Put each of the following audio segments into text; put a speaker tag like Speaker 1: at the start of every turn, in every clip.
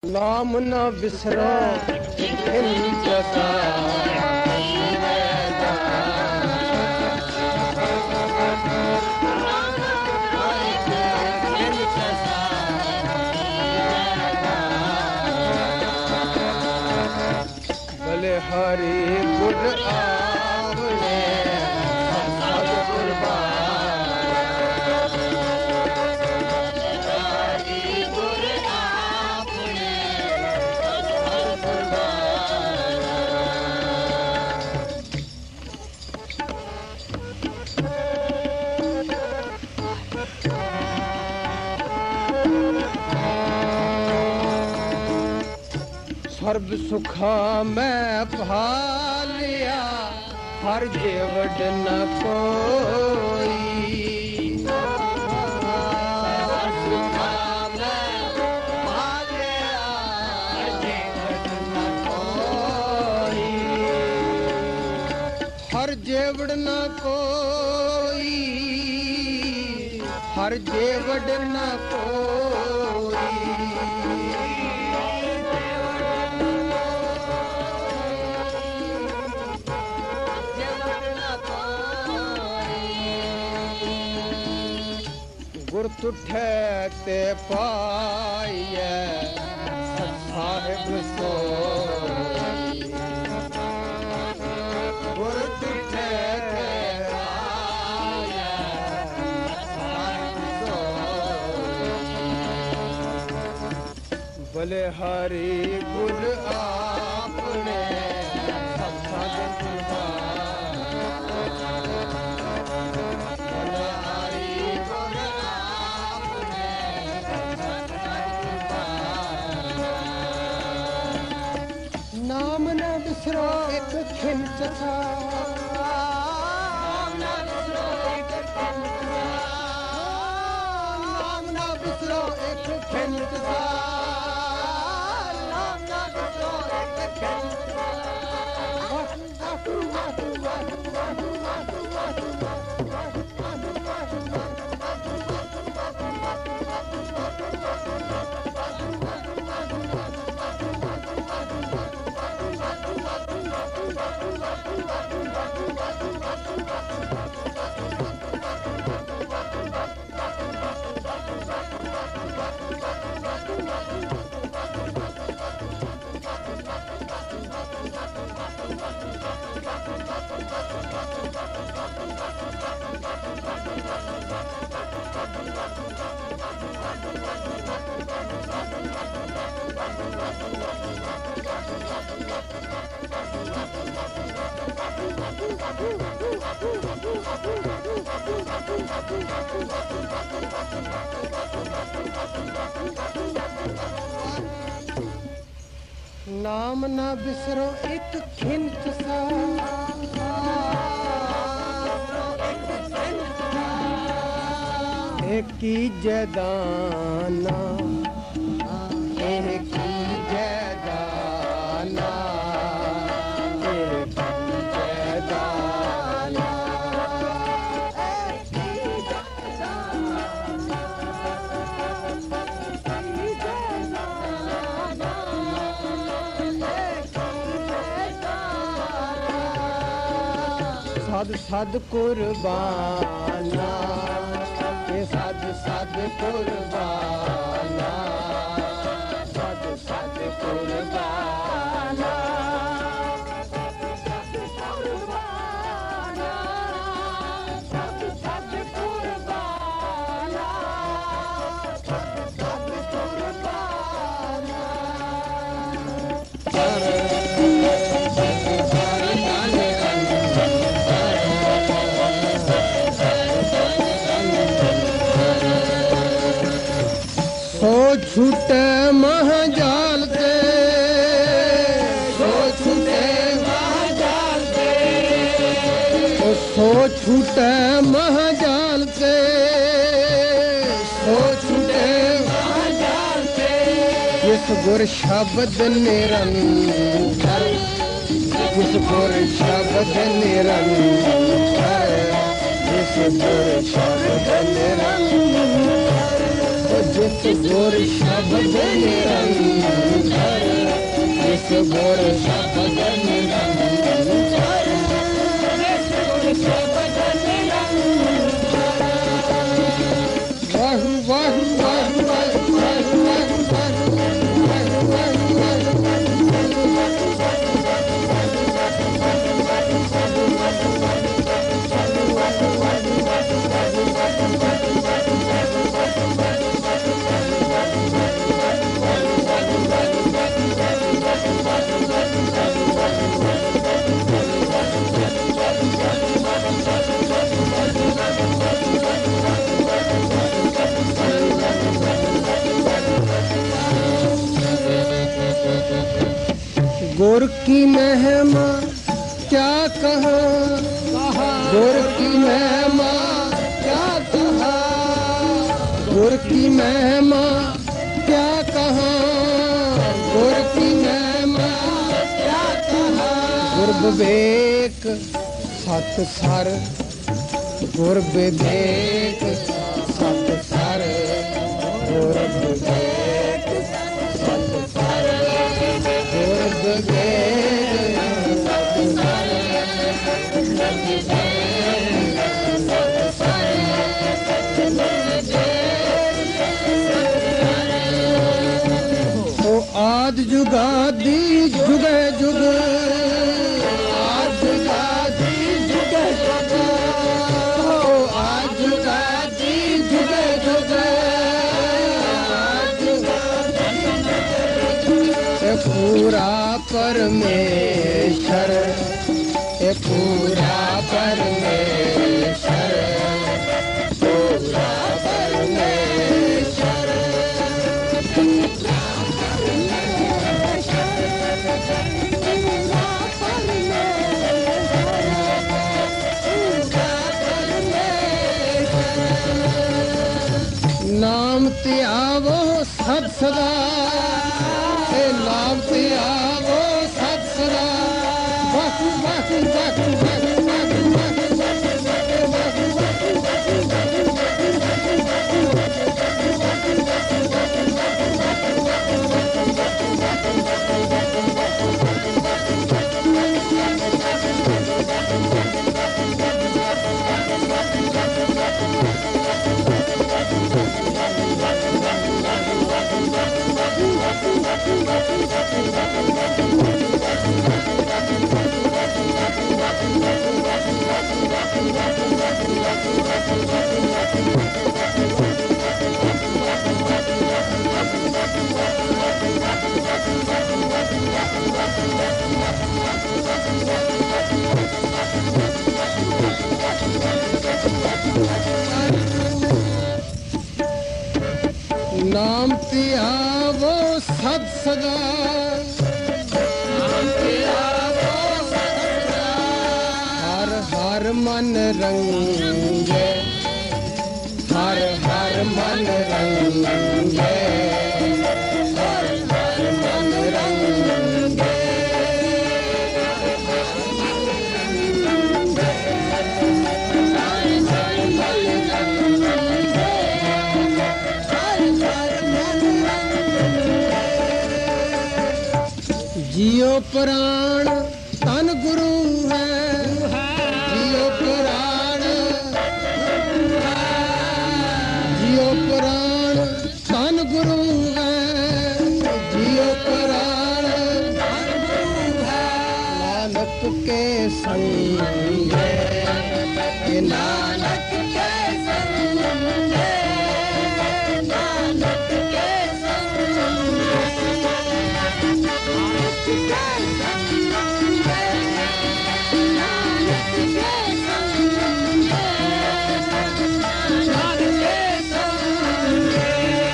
Speaker 1: नाम न बिसरो जसा भले हरि गुर आवले सद कुर्बान सर्ब सुखा मैं भालिया हर जेवड न कोई हर जेवड न कोई हर जेवड न कोई गुर तुठे ते पाइए साहिब सोई गुर तुठे ते पाइए साहिब सोई भले हरि गुर आपने सत्संग नाम न बिसरो एक खिंच था नाम न बिसरो एक खिंच था नाम न बिसरो एक खिंच नाम न बिसरो एक खिंच सा एक की जदाना एक की जदाना एक की जदाना सद सद कुर्बाना ये सद सद कुर्बाना सद सद कुर्बाना सद सद कुर्बाना सद सद सो छूटे महाजाल से सो छूटे महाजाल से सो छूटे महाजाल से सो छूटे महाजाल से इस गुर शब्द निरंतर इस गुर शब्द निरंतर इस गुर शब्द निरंतर जिस गुर शब्द निरंतर गुर भजन वाहु वाहु वाहु वाहु वाहु गुर की महिमा क्या कहा, गुर की महिमा क्या कहा, गुर की महिमा क्या कहा, गुर की महिमा क्या कहा। गुर विवेक सत सर, गुर विवेक सत सर, गुर विवेक सत सर, गुर विवेक सत सर, ओ आद जुगादी जुगे जुग, आद जुगादी जुगे जुग, ओ आद जुगादी जुगे जुग, आद जुगादी जुगे जुग। पूरा परमेश्वर, ये पूरा परमेश्वर, पूरा परमेश्वर, पूरा परमेश्वर। नाम ते आवो सत सदा, नाम ते आवो सत सदा, वाहु वाहु वाहु वाहु वाहु वाहु नाम ते आवो सत सदा, नाम ते आवो सत सदा, हर हर मन रंगे, हर हर मन रंगे, हर हर मन रंगे, जियो प्राण तन गुरु है, जियो प्राण, जियो प्राण तन गुरु है, जियो प्राण तन गुरु है। नानक के संग है, नानक के संग है, नानक के संग है, नानक के संग है, नानक के संग है, नानक के संग है।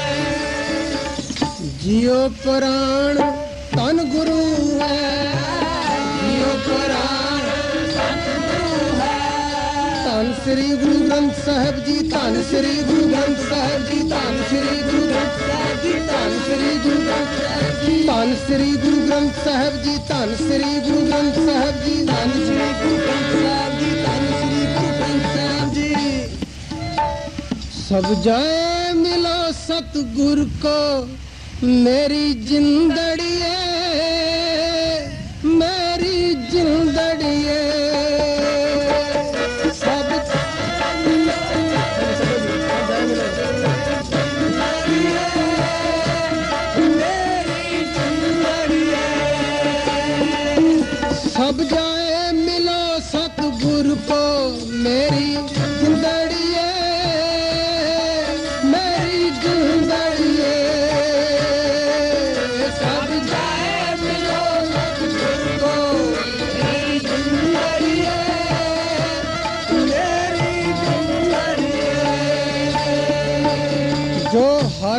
Speaker 1: जियो प्राण तन गुरु है, जियो प्राण तन गुरु है। धन श्री गुरु ग्रंथ साहिब जी, धन श्री गुरु ग्रंथ साहिब जी, धन श्री गुरु ग्रंथ साहिब जी, धन श्री गुरु ग्रंथ साहिब जी, धन श्री गुरु ग्रंथ साहिब जी, धन श्री गुरु ग्रंथ साहिब जी, धन श्री गुरु ग्रंथ साहिब जी, धन श्री गुरु ग्रंथ साहिब जी। सब जय मिलो सतगुरु को मेरी जिंदड़ी है,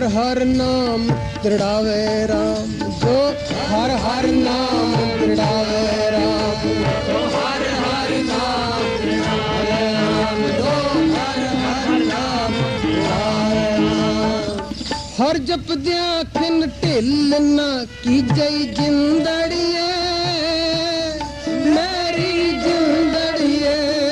Speaker 1: हर नाम दृढ़ावे राम, जो हर हर नाम दृढ़ावे राम, जो हर हर नाम दृढ़ावे राम, जो हर हर नाम दृढ़ावे राम। हर जप दिया खिन ढिल ना की जई जिंदड़िए, मेरी जिंदड़िए।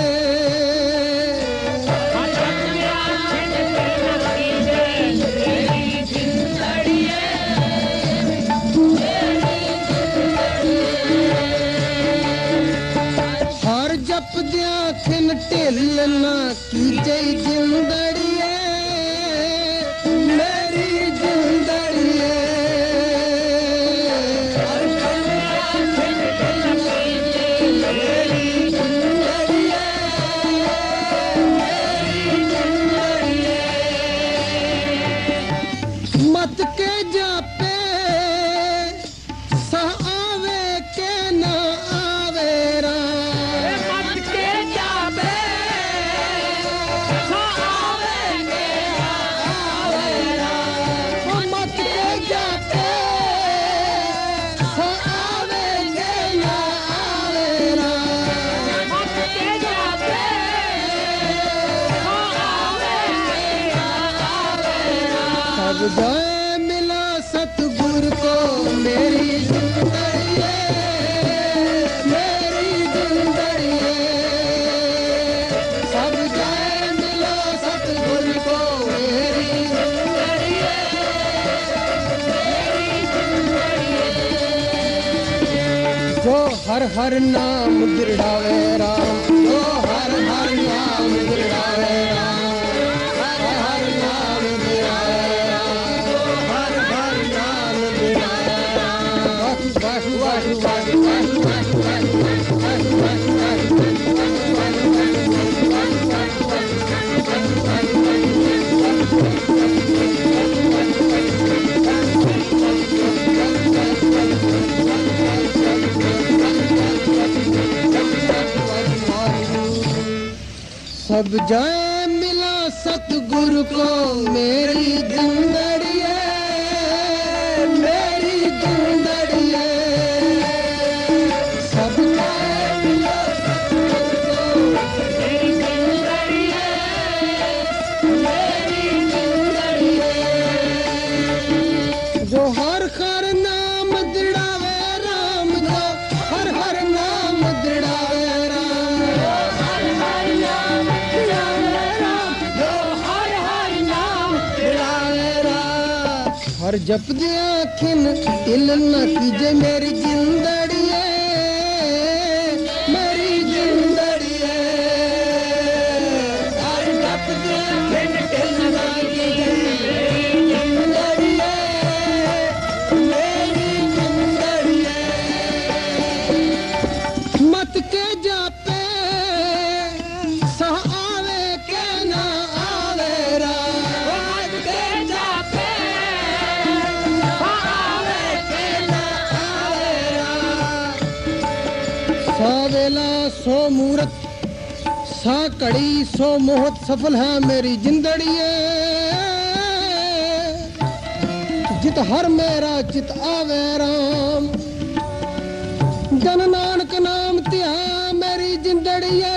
Speaker 1: हर जप दिया खिन ढिल ना की जई जिंदड़िए, मेरी जिंदड़िए। मत के जापे सह आवे के ना आवे राम, मत के जापे सह आवे के ना आवे राम, मत के जापे सह आवे के ना आवे राम, मत के जापे सह आवे के ना आवे राम। सब जाए मिला सतगुर को मेरी जिंदड़िए, मेरी जिंदड़िए। सब जाए मिला सतगुर को मेरी जिंदड़िए, मेरी जिंदड़िए। जो हर हर नाम दृढ़ावे राम, जो हर हर नाम दृढ़ावे राम, हर हर नाम दृढ़ावे राम, जो हर हर नाम दृढ़ावे राम। वाहु वाहु वाहु वाहु वाहु वाहु वाहु वाहु सब जाए मिला सतगुरु को मेरी जिंदड़िए, मेरी जिंदड़िए। सब जाए मिला सतगुरु को मेरी जिंदड़िए, मेरी जिंदड़िए। जो हर हर नाम दृढ़ावे राम, जो हर हर नाम दृढ़ावे राम, हर हर नाम दृढ़ावे राम, जो हर हर नाम दृढ़ावे राम। हर जप दिया खिन ढिल न कीजे मेरी जिंदड़िए, मेरी जिंदड़िए। हर जप दिया खिन ढिल न कीजे मेरी जिंदड़िए, मेरी जिंदड़िए। मत के जापे सह आवे के ना आवे राम, मत के जापे सह आवे के ना आवे राम। सा वेला सो मूरत सा कड़ी सो मोहत सफल है मेरी जिंदड़िए। जित हर मेरा चित आवे राम, जन नानक नाम तिया मेरी जिंदड़िए।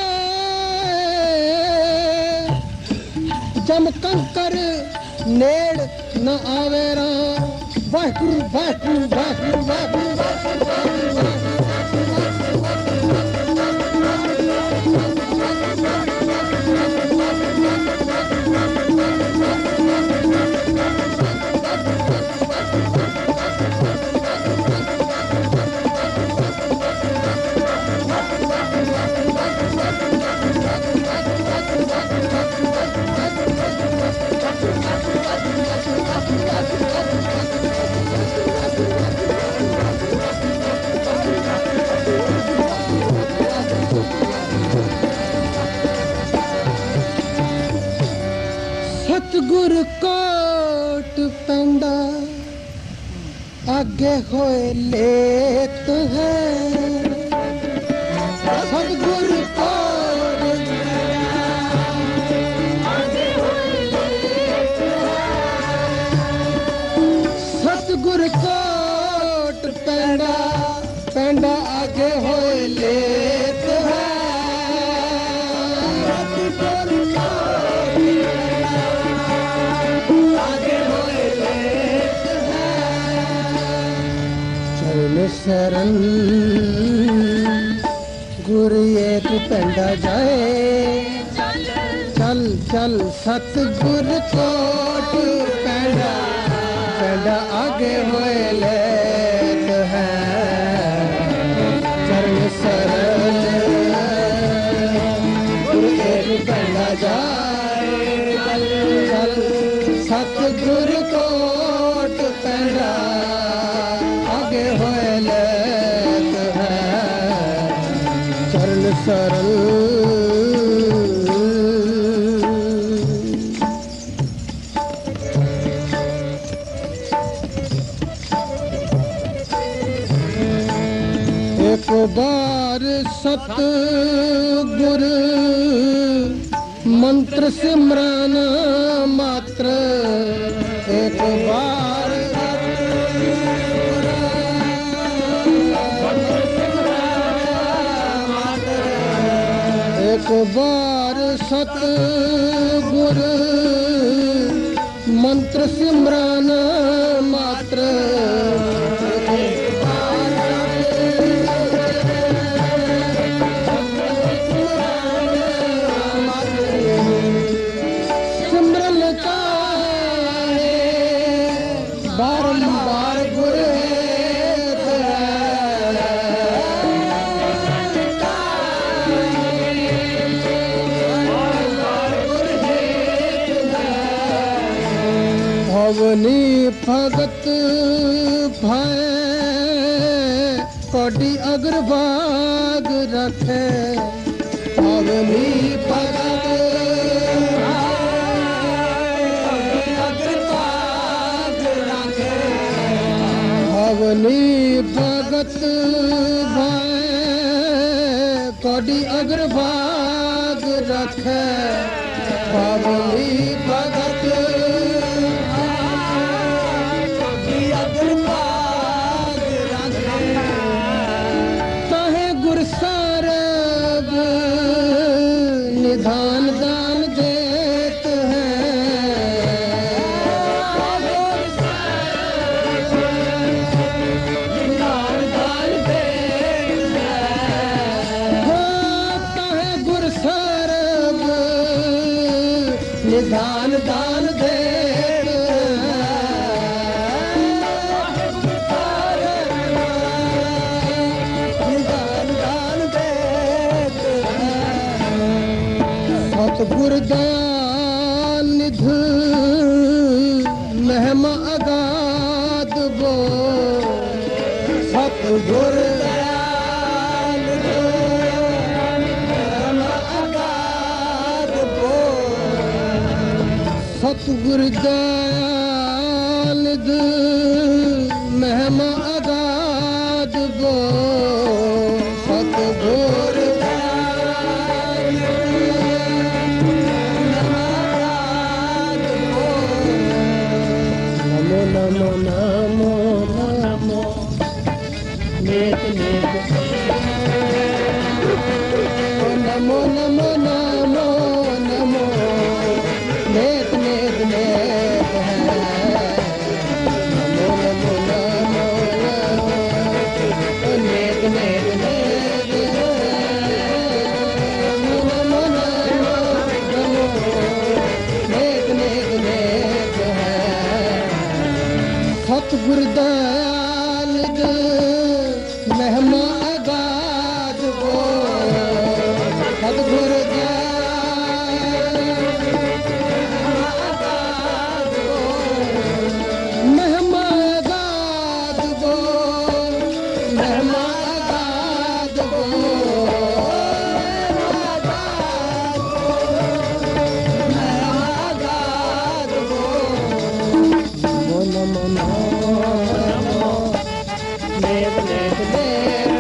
Speaker 1: जम कंकर नेड़ न आवे राम, वाहिगुरु वाहिगुरु वाहिगुरु वाहिगुरु वाहिगुरु वाहिगुरु। सतगुर कोट पैंदा आगे होए लेत है, सतगुर कोट आगे होए लेत है। चरण शरण गुरु एक पेंडा जाए चल चल सतगुर कोट पेंडा पेंडा आगे होए लेत है चरण शरण गुरु एक पेंडा जाए चल सतगुर कोट पेंडा आगे होए लेत है चरण शरण एक बार सतगुर मंत्र सिमरन मात्र एक बार एक बार सतगुर मंत्र सिमरन मात्र बारंबार गुर भवनी भगत भय कोटि अग्रभाग रखे भवनी भगत भवनी भगत भय कोटि अग्रभाग रखे भवनी भगत कोटि अग्रभाग रखे तहे गुर सारब निधान दान देत है निधान दान दे निधान दान दे सतगुर दयाल निध महिमा अगाध बो सतगुर सतगुर दयाल महिमा अगाध गो सतगुर नमो नमो नमो नमो नेक नेक नमो नमो नमो नमो नेक नेक नेक है नमो नमो नमो नमो नेक नेक नेक नमो नमो नमो नेक नेक नेक है सतगुर दयाल महिमा अगाध गो सतगुर नमो नमो नेक नेक नेक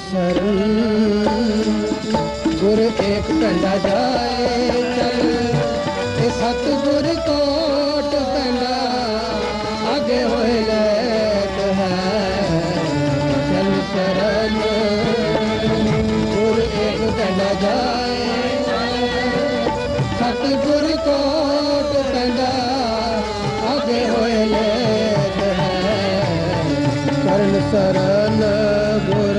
Speaker 1: शरण गुर एक कंडा जाए चल ए सतगुर कोट कंडा आगे होए लेत है चल शरण गुर एक कंडा जाए सतगुर कोट कंडा आगे होए लेत है करण शरण गुर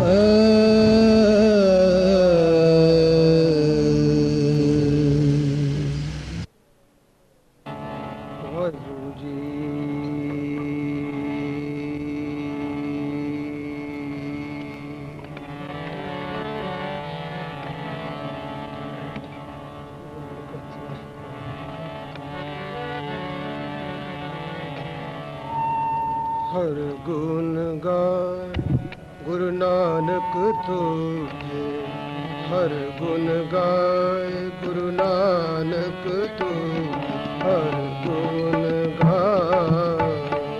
Speaker 1: हर गुण गाए गुरु नानक तुझे हर गुण गाए गुरु नानक तुझे हर गुण गाए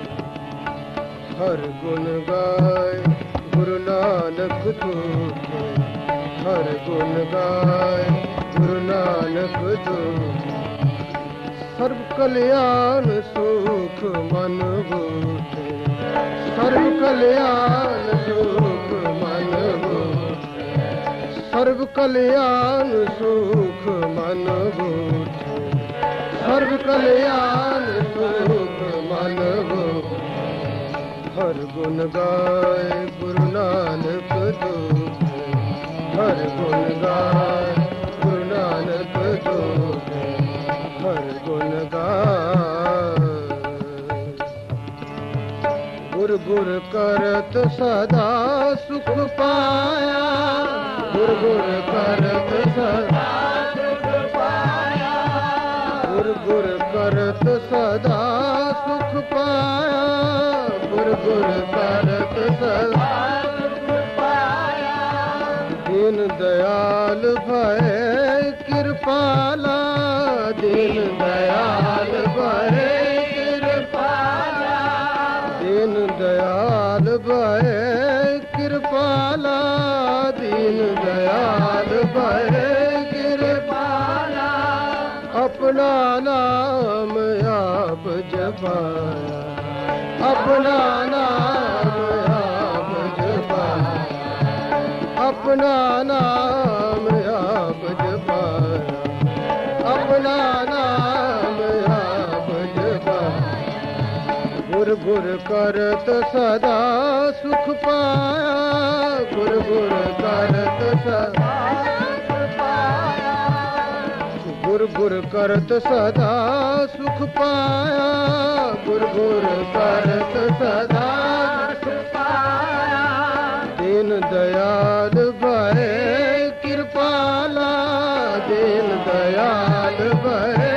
Speaker 1: हर गुण गाए गुरु नानक तुझे हर गुण गाए गुरु नानक तुझे सर्व कल्याण सुख मन बूझे सर्व कल्याण सुख मन बूझे सर्व कल्याण सुख मन बूझे सर्व कल्याण सुख मन बूझे हर गुण गाए गुरु नानक तुझे हर गुण गाए गुरु नानक तुझे हर गुण गाए गुर गुर करत सदा सुख पाया गुर गुर करत सदा सुख पाया गुर गुर करत सदा सुख पाया गुर गुर करत सदा सुख पाया दीन दयाल भय कृपाला दीन दयाल भय कृपाला दीन दयाल भय कृपाला दीन दयाल भय कृपाला अपना नाम आप जपाया अपना नाम आप जपाया अपना नाम आप जपाया अपना नाम आप जपाया गुर गुर करत सदा सुख पाया गुर गुर करत सदा सुख पाया गुर गुर करत सदा सुख पाया गुर गुर करत सदा सुख पाया दीन दयाल भय कृपाला दीन दयाल भय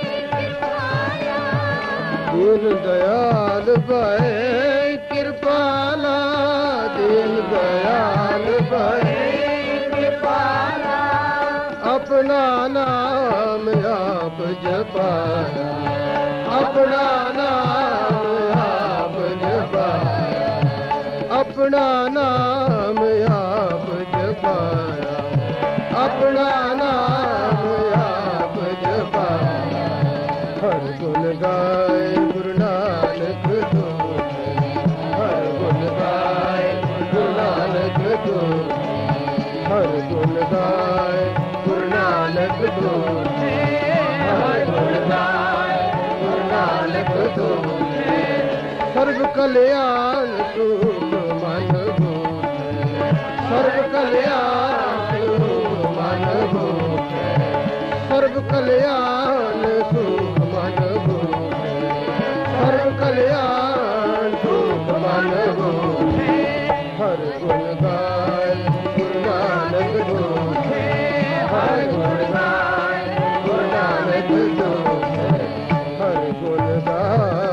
Speaker 1: दीन दयाल भय कृपाला दीन दयाल भय कृपाला अपना नाम आप जपाया अपना नाम आप जपाया अपना नाम आप जपाया अपना नाम आप जपाया हर गुण गाए गुरु नानक तुझे हर गुण गाए गुरु नानक तुझे हर गुण गाए गुरु नानक तुझे हर गुण गाए गुरु नानक तुझे सर्व कल्याण सुख मन बूझे सर्व कल्याण सुख मन बूझे सर्व कल्याण सुख मन बूझे सर्व कल्याण सुख मन बूझे हर गुण गाए गुरु नानक तुझे हर गुण गाए गुरु नानक तुझे हर गुण गाए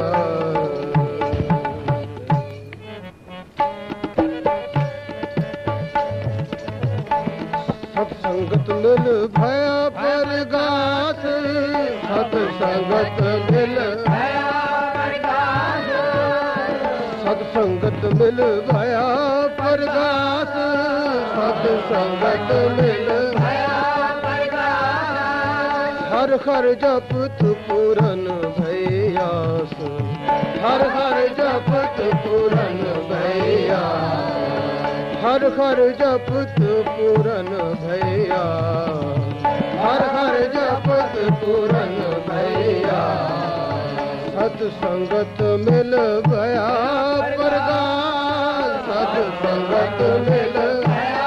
Speaker 1: सत्संगत मिल भया परगास सत्संगत मिल भया परगास सत्संगत मिल भया परगास हर हर जपत पूरन भैयास, हर हर जपत पूरन भैया, हर हर जपत पूरन भैया, हर हर जपत पूरन भैया। सत्संगत मिल गया परगास, सत्संगत मिल गया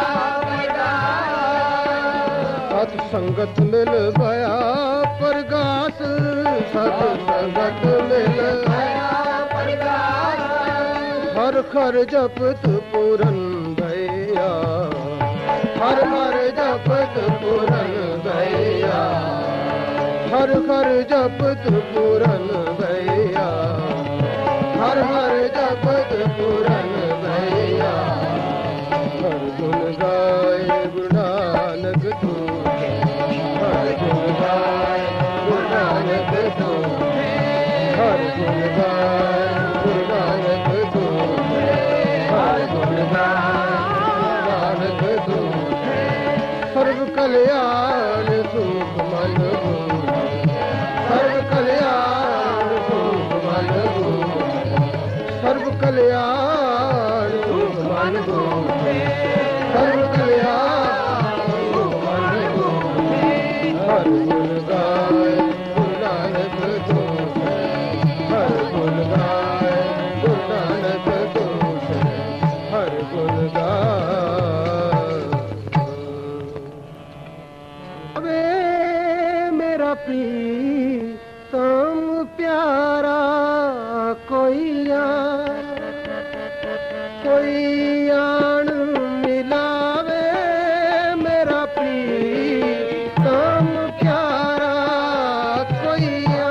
Speaker 1: परगास, सत्संगत मिल गया परगास, सत्संगत मिल गया परगास। हर हर जपत पूरन भैया, हर हर जपत पूरन भैया, हर हर जपत पूरन भैया, हर हर जपत पूरन भैया। हर गुण गाए गुरु नानक तू, हर गुण गाए गुरु नानक तू, हर गुण गाए गुरु नानक तू, हर गुण गाए नानक तू। सर्व कल्याण सुख मन सर्व कल्याण सुख मन सर्व कल्याण सुख मन सर्व कल्याण सुख मन। हर गुण गाए गुरु नानक तू, हर गुण गाए गुरु नानक तू, हर गुण गाए। अबे मेरा प्रीतम प्यारा कोई आन मिलावे, मेरा प्रीतम प्यारा कोई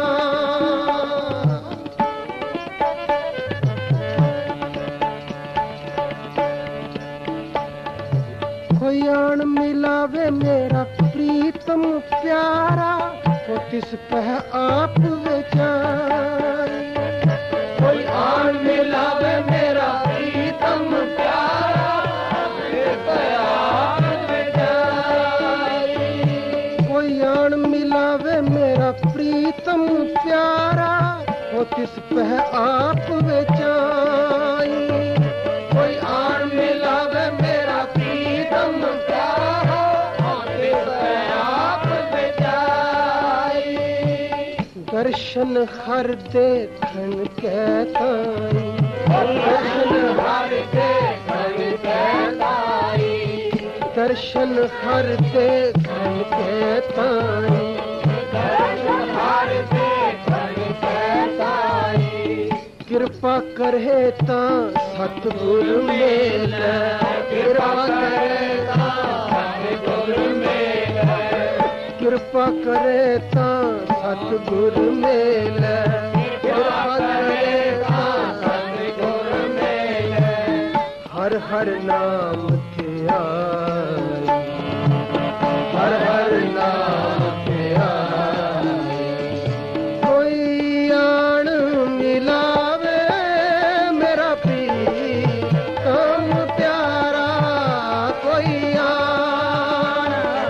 Speaker 1: आन मिलावे, मेरा प्रीतम प्यारा वो किस पह आप विचार। कोई आन मिलावे मेरा प्रीतम प्यारा किस पह आप विचार। कोई आन मिलावे मेरा प्रीतम प्यारा वो किस पह आप विचार। कोई आन मिलावे मेरा प्रीतम प्यारा वो किस पह आप विचार। दर्शन हर देखन कहताई, दर्शन हर देखन कहताई, दर्शन हर देखन कहताई, दर्शन हर देखन कहताई। कृपा करे ता सतगुरु मेल, कृपा करे ता सतगुरु मेल, कृपा करे ता सतगुरु मेल, कृपा करे ता सतगुरु मेल। हर हर नाम ध्याई, हर हर नाम ध्याई। कोई आन मिलावे मेरा प्रीतम प्यारा, कोई आन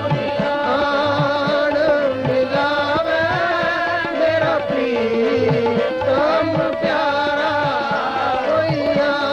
Speaker 1: मिलावे मेरा प्रीतम प्यारा कोई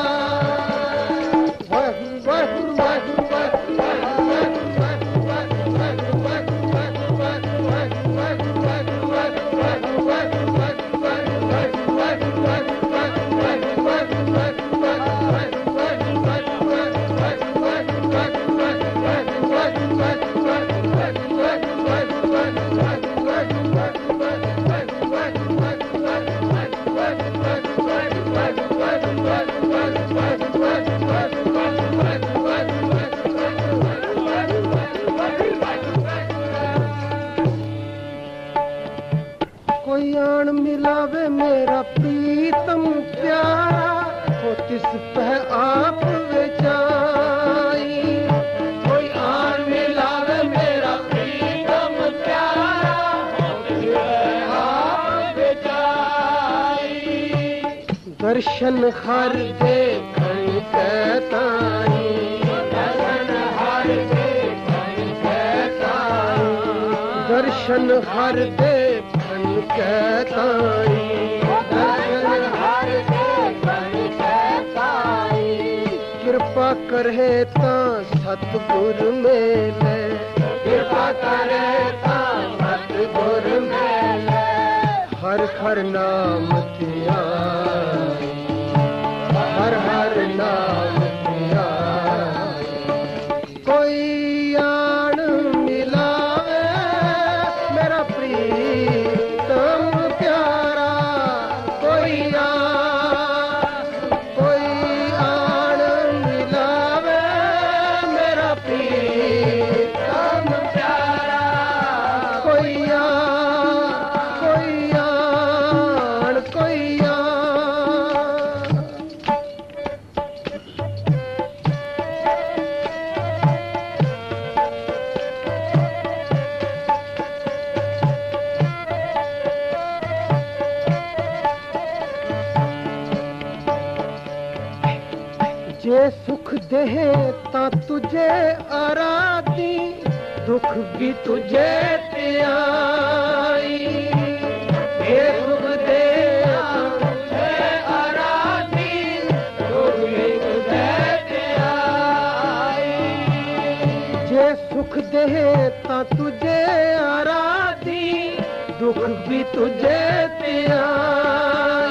Speaker 1: आन मिलावे मेरा प्रीतम प्यारा हो तिस पे आप विचाई। कोई आन मिलावे मेरा प्रीतम प्यारा हो तिस पे आप विचाई। दर्शन हर देखन कहताई, दर्शन हर देखन कहताई, दर्शन दर्शन हर दे बन के ताई, दर्शन हर दे बन के ताई। कृपा करे ता सतगुर मेले, कृपा करे ता सतगुर मेले। हर हर नाम धियाई, हर हर नाम धियाई। कोई आन मिलावे मेरा प्रीतम प्यारा, कोई आन मिलावे मेरा प्रीतम प्यारा। कोई जे सुख देहे ता तुझे आराधी, दुख भी तुझे त्याई। जे सुख दे तुझे आराधी, दुख भी तुझे त्याई। जे सुख देहे ता तुझे आराधी, दुख भी तुझे त्याई।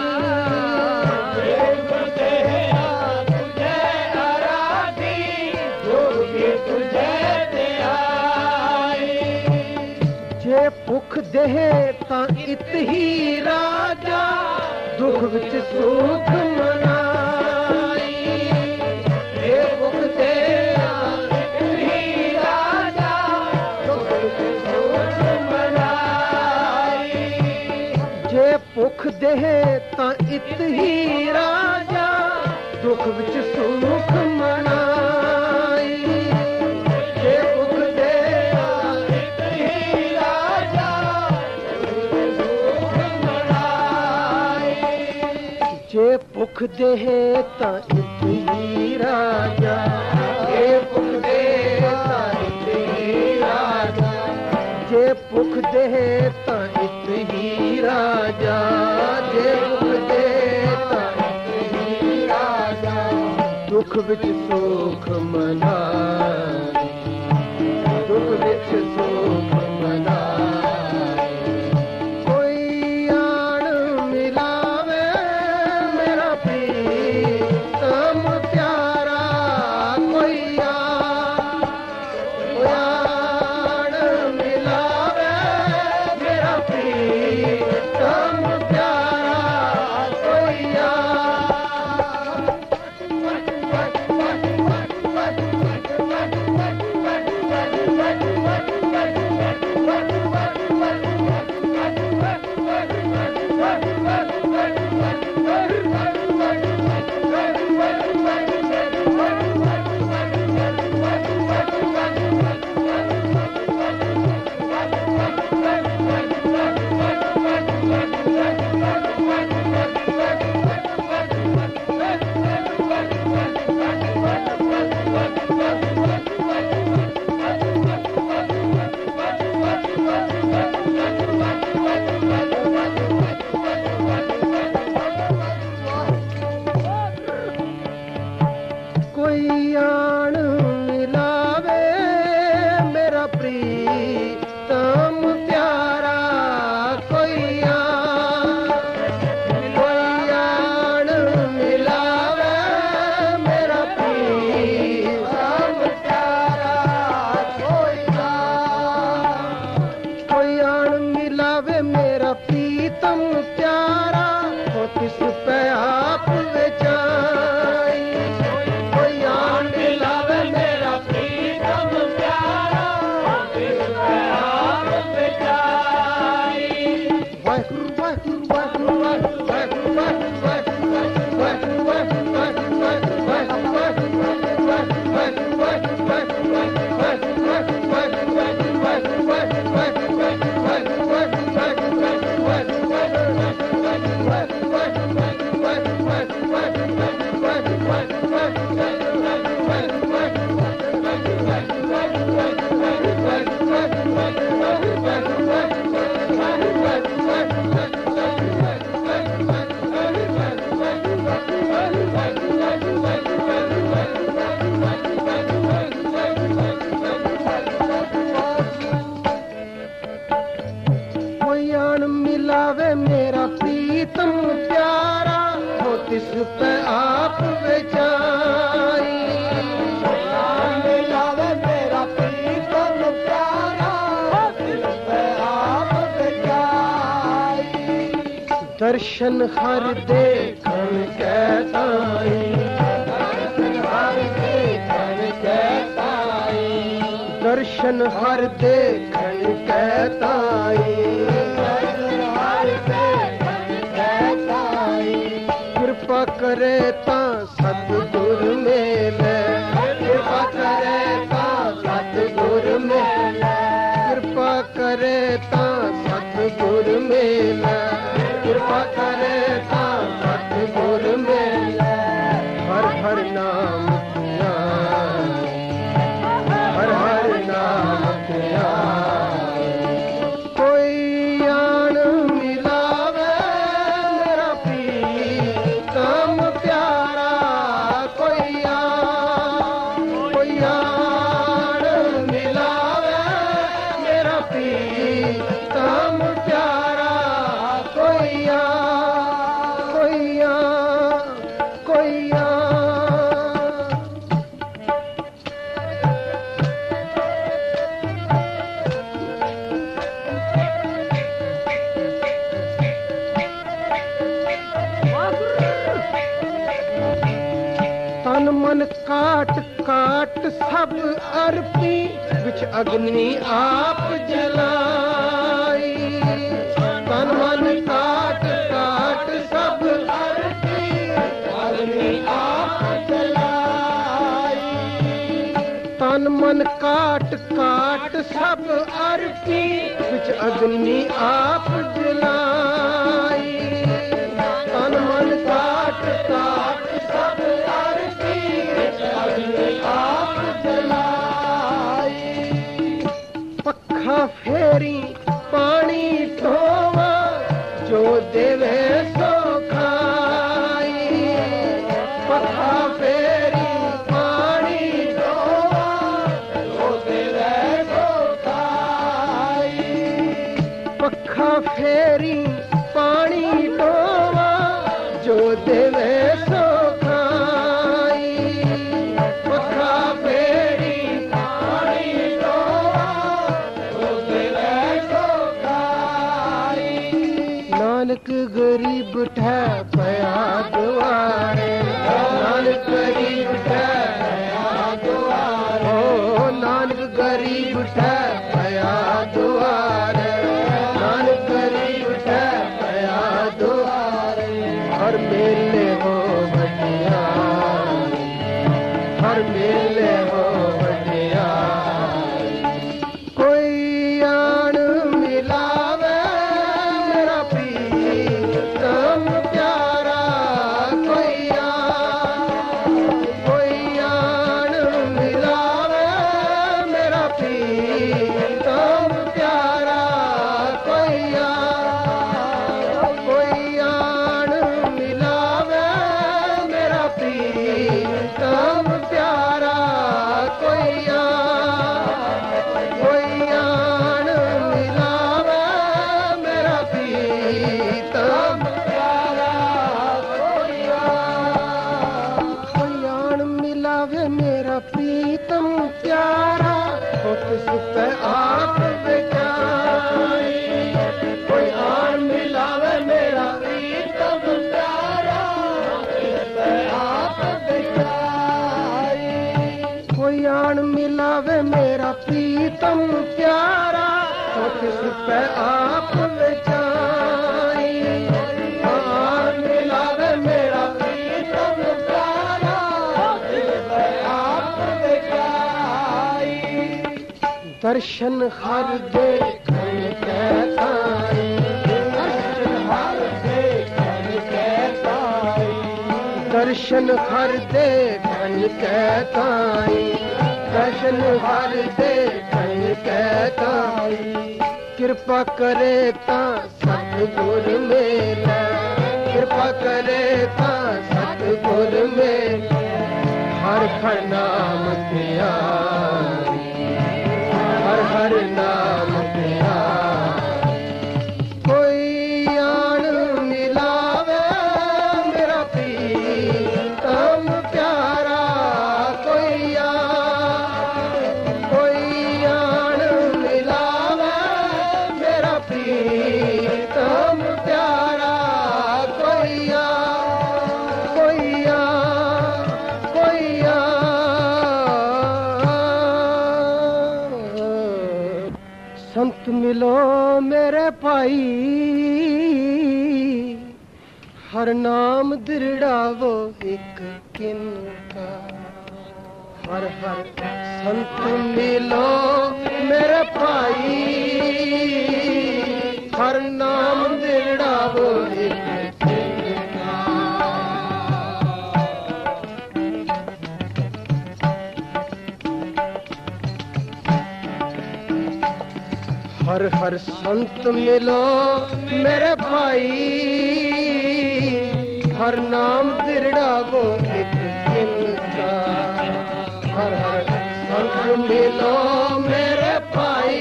Speaker 1: जे भुख देहे ता इत ही राजा, दुख विच सुख मनाई। जे भुख दे इत ही राजा, दुख विच सुख मनाई। जे भुख देहे ता इत ही राजा, दुख विच सुख मनाई। जे भुख दे जे भुख देहे ता इत ही राजा, जे भुख दे ता इत ही राजा। जे भुख देहे ता इत ही राजा, जे भुख दे ता इत ही राजा। दुख विच सुख मनाई, दुख विच सुख मनाई। कोई आन मिलावे मेरा प्रीतम प्यारा, कोई आन मिलावे मेरा प्रीतम प्यारा। कोई कोई आन मिलावे मेरा प्रीतम प्यारा। कोई आन मिलावे मेरा प्रीतम प्यारा। कोई आन मिलावे मेरा प्रीतम प्यारा, हो तिस पे आप विचाई। कोई आन मिलावे मेरा प्रीतम प्यारा, हो तिस पे आप विचाई। वाहिगुरु वाहिगुरु वाहिगुरु वाहिगुरु वाहिगुरु वाहिगुरु वाहिगुरु मिलावे मेरा प्रीतम प्यारा, हो तिस पे आप विचारी। मिलावे मेरा प्रीतम प्यारा, हो तिस पे आप विचारी। दर्शन हर देखन कहताई, दर्शन हर देखन कहताई, कृपा करे ता सतगुर मेले, कृपा करे ता सतगुर मेले, कृपा करे ता सतगुर मेले, कृपा करे ता सतगुर मेले। हर हर नाम किया, हर हर नाम किया। कोई आन मिलावे मेरा प्रीतम प्यारा, कोई आन मिलावे मेरा प्रीतम प्यारा, कोई आन, कोई आन, कोई आन। तन मन काट काट सब अर्पी, विच अग्नि आप जलाई। तन मन काट काट सब अर्पी, अग्नि आप जलाई। तन मन काट काट सब अर्पी, विच अग्नि आप जलाई। तन मन काट काट सब अर्पी, विच अग्नि आप जलाई। पखा फेरी पानी ढोवा, जो देवे सो खाई। पखा फेरी पानी ढोवा, जो देवे सो खाई। पखा फेरी पानी ढोवा, जो देवे सो खाई। पखा फेरी पानी ढोवा, जो देवे सो खाई। नानक गरीब ठह पया दुआरे, नानक गरीब ठह पया दुआरे, ओ नानक गरीब ठह पया दुआरे, नानक गरीब ठह पया दुआरे। हर मेले हो बटिया, हर मेले हो बटिया। कोई आन मिलावे मेरा प्रीतम प्यारा, कोई आन मिलावे मेरा प्रीतम प्यारा, कोई आन मिलावे मेरा प्रीतम प्यारा, कोई आन मिलावे मेरा प्रीतम प्यारा, कोई आन मिलावे मेरा प्रीतम प्यारा, हो तिस पे आप विचारी। कोई आन मिलावे मेरा प्रीतम प्यारा, हो तिस पे आप विचारी। कोई आन मिलावे मेरा प्रीतम प्यारा, हो तिस पे आप विचारी। आन मिलावे मेरा प्रीतम प्यारा, हो तिस पे आप विचारी। दर्शन हर देखन कहताई, दर्शन हर देखन कहताई, दर्शन हर देखन कहताई, दर्शन हर देखन कहताई। कृपा करे ता सतगुर मेला, कृपा करे ता सतगुर मेला। हर हर नाम किया, हर हर नाम किया। कोई मेरे भाई हर नाम दृढ़ावो एक किनका हर हर संत मिलो मेरे भाई हर नाम दृढ़ावो एक किनका हर हर संत मिलो मेरे भाई हर नाम दृढ़ावो एक किनका हर हर संत मिलो मेरे भाई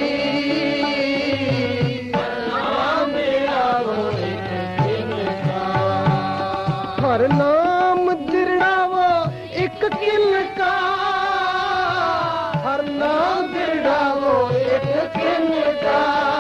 Speaker 1: हर नाम दृढ़ावो एक किनका हर नाम दृढ़ावो एक किनका हर नाम दृढ़ावो एक किनका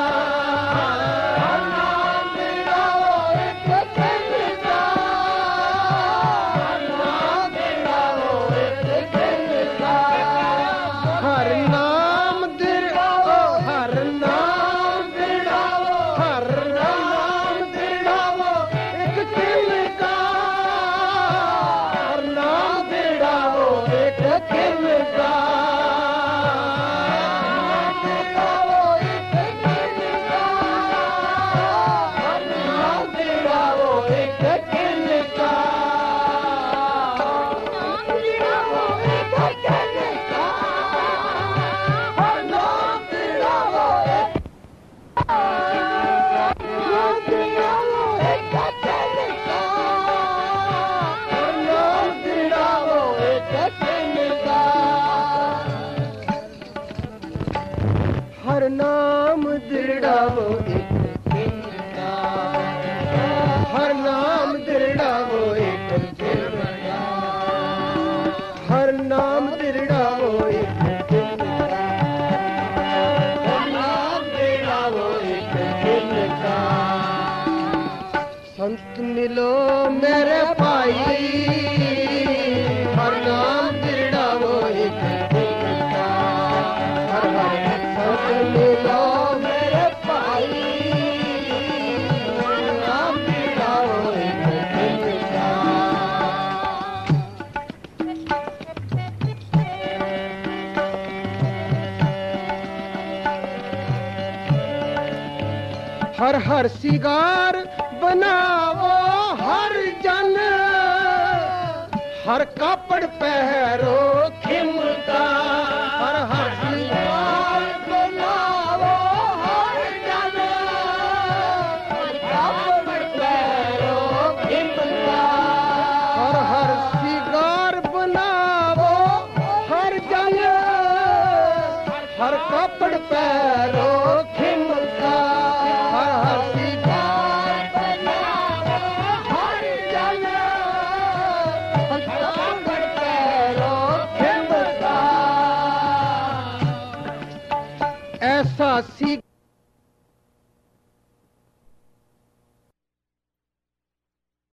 Speaker 1: हर नाम दृढ़ावो एक किनका हर नाम दृढ़ावो एक किनका हर नाम दृढ़ावो एक किनका हर नाम दृढ़ावो एक किनका संत मिलो मेरे भाई हर नाम दृढ़ावो एक किनका हर हर मिलो मेरे भाई नाम दृढ़ावो एक किनका हर हर सिगार बनावो हर जन हर कापड़ पहरो खिमका हर हर सिगार बनावो हर जन हर कापड़ पहरो खिमका हर हर सिगार बनावो हर जन हर कापड़ पहरो खिमका हर हर सिगार बनावो हर जन हर कापड़ पहरो खिमका ऐसा सी